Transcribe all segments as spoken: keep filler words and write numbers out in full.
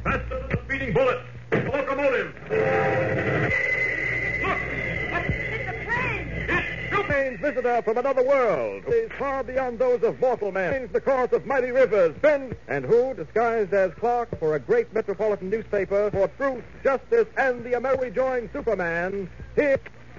Faster than a speeding bullet. The locomotive. Look! Up! It's a plane! It's Strange visitor from another world, who is far beyond those of mortal man, change the course of mighty rivers, bend, and who, disguised as clerk for a great metropolitan newspaper for truth, justice, and the American rejoined Superman, here.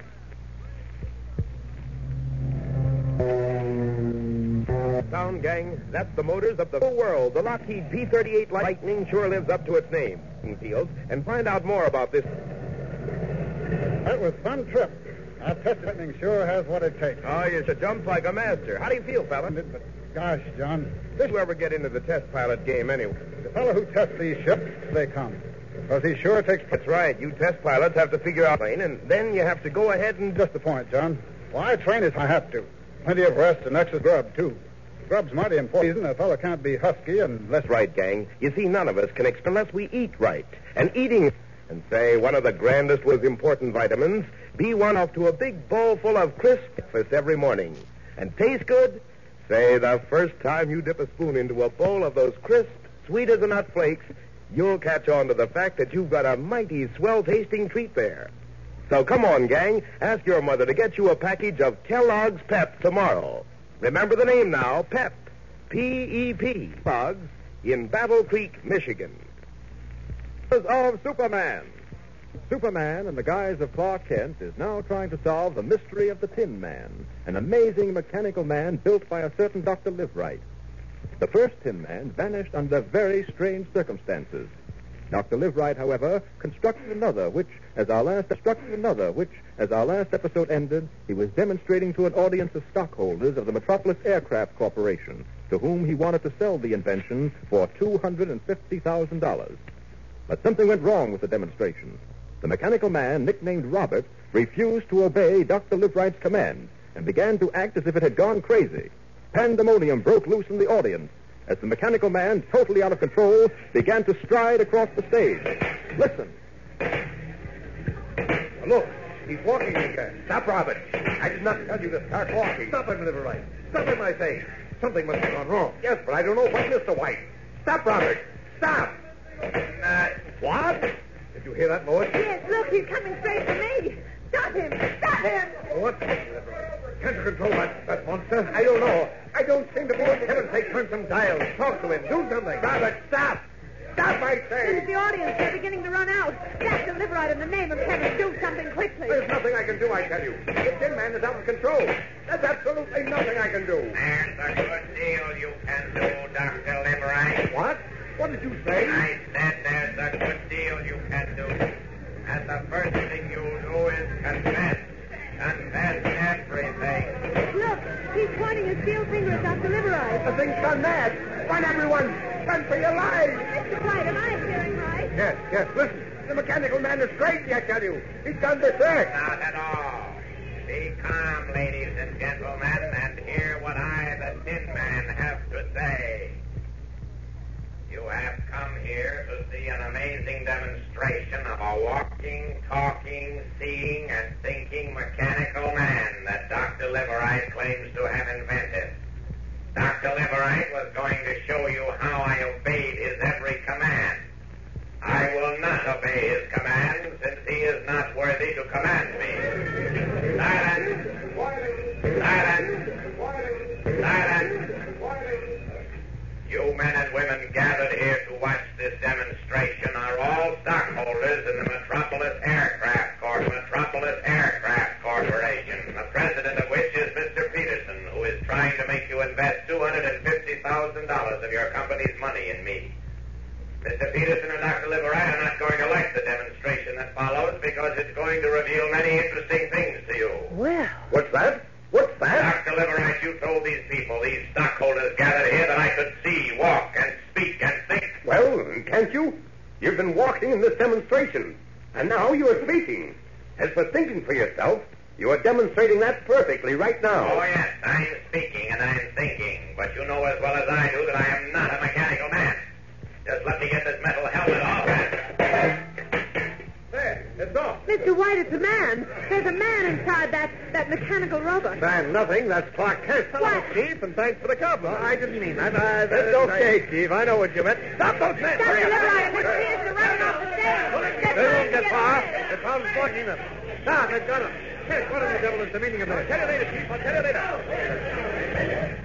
Sound, gang, that's the motors of the whole world. The Lockheed P thirty-eight Lightning sure lives up to its name. Fields, and find out more about this. That was a fun trip. Our test lightning sure has what it takes. Oh, you should jump like a master. How do you feel, fella? But gosh, John, Did you ever get into the test pilot game anyway? the fellow who tests these ships, they come. Because he sure takes... That's right. You test pilots have to figure out plane, and then you have to go ahead and... Just the point, John. Well, I train if I have to. Plenty of rest and extra grub, too. Grub's mighty important. A fellow can't be husky unless... That's right, gang. You see, none of us can explain unless we eat right. And eating... And say, one of the grandest with important vitamins, be one off to a big bowl full of crisp breakfast every morning. And taste good? Say, the first time you dip a spoon into a bowl of those crisp, sweet as a nut flakes, you'll catch on to the fact that you've got a mighty swell-tasting treat there. So come on, gang. Ask your mother to get you a package of Kellogg's Pep tomorrow. Remember the name now, Pep. P E P. Kellogg's in Battle Creek, Michigan. Of Superman. Superman, in the guise of Clark Kent, is now trying to solve the mystery of the Tin Man, an amazing mechanical man built by a certain Doctor Liveright. The first Tin Man vanished under very strange circumstances. Doctor Liveright, however, constructed another, which, as our last constructed another, which, as our last episode ended, he was demonstrating to an audience of stockholders of the Metropolis Aircraft Corporation, to whom he wanted to sell the invention for two hundred fifty thousand dollars. But something went wrong with the demonstration. The mechanical man, nicknamed Robert, refused to obey Doctor Liveright's command and began to act as if it had gone crazy. Pandemonium broke loose in the audience as the mechanical man, totally out of control, began to stride across the stage. Listen. Look, he's walking again. Stop, Robert. I did not tell you to start walking. Stop him, Liverite. Stop him, I say. Something must have gone wrong. Yes, but I don't know what, Mister White. Stop, Robert. Stop. Uh, what? Did you hear that noise? Yes, look, he's coming straight for me. Stop him! Stop him! What? Can't you control that, that monster? I don't know. I don't seem to be able to heaven's sake, turn some dials. Talk to him. Do something. Robert, stop. Stop, I say. Look at the audience. They're beginning to run out. Doctor Liveright, in the name of heaven, do something quickly. There's nothing I can do, I tell you. The Tin Man is out of control. There's absolutely nothing I can do. There's a good deal you can do, Doctor Liveright. What? What did you say? I said there's a good deal you can do. And the first thing you'll do is confess. Confess everything. Look, he's pointing his steel finger at Doctor Liveright. The thing's gone mad. Run, everyone. Run for your lives. Mister White, am I hearing right? Yes, yes, listen. The mechanical man is crazy, I tell you. He's gone berserk. Not at all. Be calm, ladies and gentlemen, and hear what I, the Tin Man, have to say. You have come here to see an amazing demonstration of a walking, talking, seeing, and thinking mechanical man that Doctor Liveright claims to have invented. Doctor Liveright was going to show you how I obeyed his every command. I will not obey his command, since he is not worthy to command me. Silence! Silence! Silence! You men and women gathered here to watch this demonstration are all stockholders in the Metropolis Aircraft Corp. Metropolis Aircraft Corporation, the president of which is Mister Peterson, who is trying to make you invest two hundred fifty thousand dollars of your company's money in me. Mister Peterson and Doctor Liveright are not going to like the demonstration that follows because it's going to reveal many interesting things to you. Well. What's that? What's that? Doctor Liveright, you told these people, these stockholders gathered here, that I could see, walk, and speak, and think. Well, can't you? You've been walking in this demonstration, and now you are speaking. As for thinking for yourself, you are demonstrating that perfectly right now. Oh, yes, I'm speaking and I'm thinking, but you know as well as I do that I am not a mechanical man. Just let me get this metal helmet off and... There, it's off. Mister White, it's a man. There's a man inside that, that mechanical robot. Man, nothing. That's Clark Kent. What? Chief, and thanks for the compliment. I didn't mean that. Uh, That's okay, I... Chief. I know what you meant. Stop those men. Doctor Liveright, Mister Peterson, The town's blocking them. Now, they've got him. Yes, what in the devil is the meaning of this? I'll tell you later, Chief. I'll tell you later.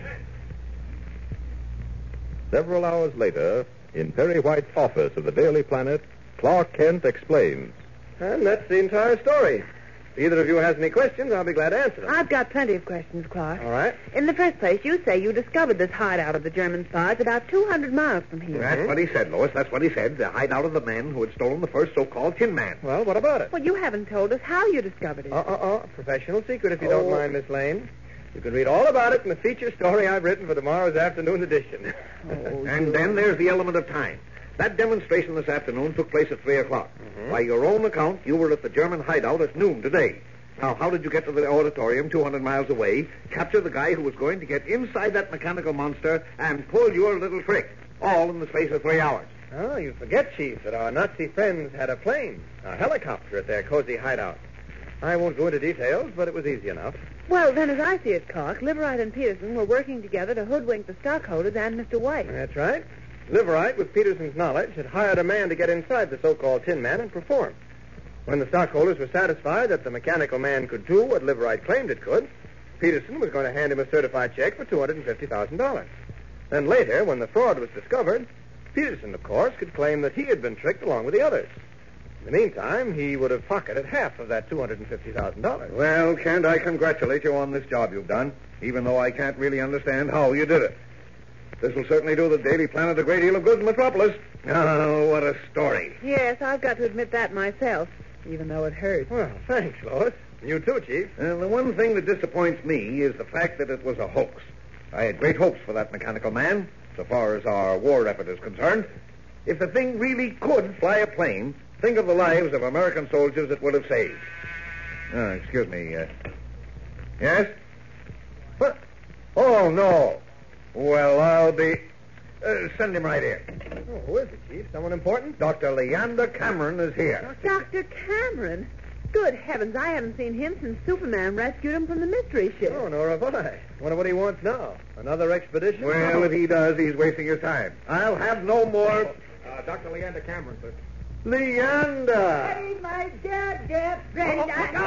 Several hours later, in Perry White's office of the Daily Planet, Clark Kent explains. And that's the entire story. If either of you has any questions, I'll be glad to answer them. I've got plenty of questions, Clark. All right. In the first place, you say you discovered this hideout of the German spies about two hundred miles from here. That's what he said, Lois. That's what he said. The hideout of the men who had stolen the first so-called Tin Man. Well, what about it? Well, you haven't told us how you discovered it. Uh-uh-uh. Professional secret, if you Oh. don't mind, Miss Lane. You can read all about it in the feature story I've written for tomorrow's afternoon edition. Oh, And then there's the element of time. That demonstration this afternoon took place at three o'clock. Mm-hmm. By your own account, you were at the German hideout at noon today. Now, how did you get to the auditorium two hundred miles away, capture the guy who was going to get inside that mechanical monster, and pull your little trick, all in the space of three hours? Oh, you forget, Chief, that our Nazi friends had a plane, a helicopter at their cozy hideout. I won't go into details, but it was easy enough. Well, then, as I see it, Clark, Liverite and Peterson were working together to hoodwink the stockholders and Mister White. That's right. Liverite, with Peterson's knowledge, had hired a man to get inside the so-called Tin Man and perform. When the stockholders were satisfied that the mechanical man could do what Liverite claimed it could, Peterson was going to hand him a certified check for two hundred fifty thousand dollars. Then later, when the fraud was discovered, Peterson, of course, could claim that he had been tricked along with the others. In the meantime, he would have pocketed half of that two hundred fifty thousand dollars. Well, Kent, I congratulate you on this job you've done, even though I can't really understand how you did it. This will certainly do the Daily Planet a great deal of good in Metropolis. Oh, what a story. Yes, I've got to admit that myself, even though it hurts. Well, thanks, Lois. You too, Chief. And the one thing that disappoints me is the fact that it was a hoax. I had great hopes for that mechanical man, so far as our war effort is concerned. If the thing really could fly a plane, think of the lives of American soldiers it would have saved. Uh, excuse me. Uh, yes? What? Oh, no. Well, I'll be... Uh, send him right here. Oh, who is it, Chief? Someone important? Doctor Leander Cameron is here. Doctor Cameron? Good heavens, I haven't seen him since Superman rescued him from the mystery ship. Oh, nor have I. Wonder what he wants now. Another expedition? Well, if he does, he's wasting his time. I'll have no more... Uh, Doctor Leander Cameron, sir. Leander! Hey, my dear, dear friend,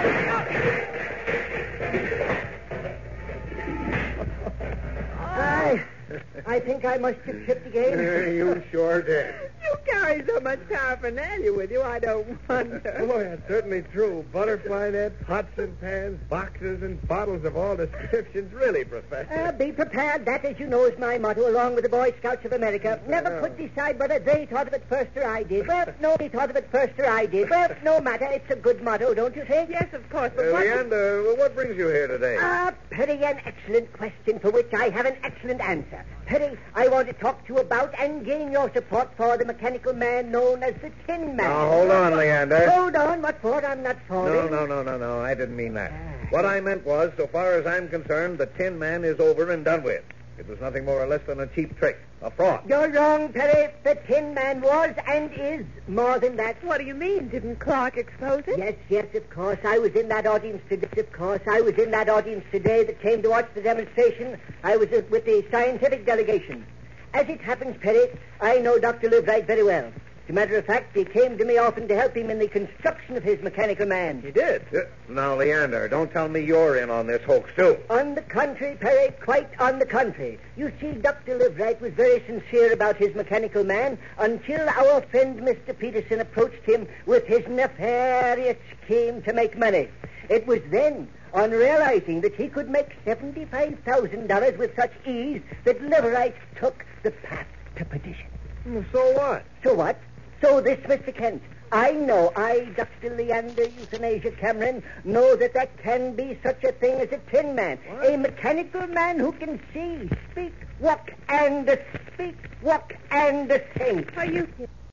I, I think I must have tripped again. You sure did. You carry so much paraphernalia with you, I don't wonder. Boy, that's certainly true. Butterfly nets, pots and pans, boxes and bottles of all descriptions. Really, Professor. Uh, be prepared. That, as you know, is my motto, along with the Boy Scouts of America. Never could decide whether they thought of it first or I did. Well, no, they thought of it first or I did. Well, no matter. It's a good motto, don't you think? Yes, of course, but Uh, what... Leander, what brings you here today? Ah, Perry, an excellent question for which I have an excellent answer. Perry, I want to talk to you about and gain your support for the mechanical man known as the Tin Man. Now, hold on, Leander. Hold on. What for? I'm not falling. No, no, no, no, no. I didn't mean that. What I meant was, so far as I'm concerned, the Tin Man is over and done with. It was nothing more or less than a cheap trick, a fraud. You're wrong, Perry. The Tin Man was and is more than that. What do you mean? Didn't Clark expose it? Yes, yes, of course. I was in that audience today. Of course, I was in that audience today that came to watch the demonstration. I was uh, with the scientific delegation. As it happens, Perry, I know Doctor Liverite very well. As a matter of fact, he came to me often to help him in the construction of his mechanical man. He did. Uh, Now, Leander, don't tell me you're in on this hoax, too. On the contrary, Perry, quite on the contrary. You see, Doctor Liverite was very sincere about his mechanical man until our friend Mister Peterson approached him with his nefarious scheme to make money. It was then, on realizing that he could make seventy-five thousand dollars with such ease, that Liverite took the path to perdition. Well, so what? So what? So this, Mister Kent, I know, I, Doctor Leander Euthanasia Cameron, know that there can be such a thing as a Tin Man. What? A mechanical man who can see, speak, walk, and speak, walk, and think. Are you kidding?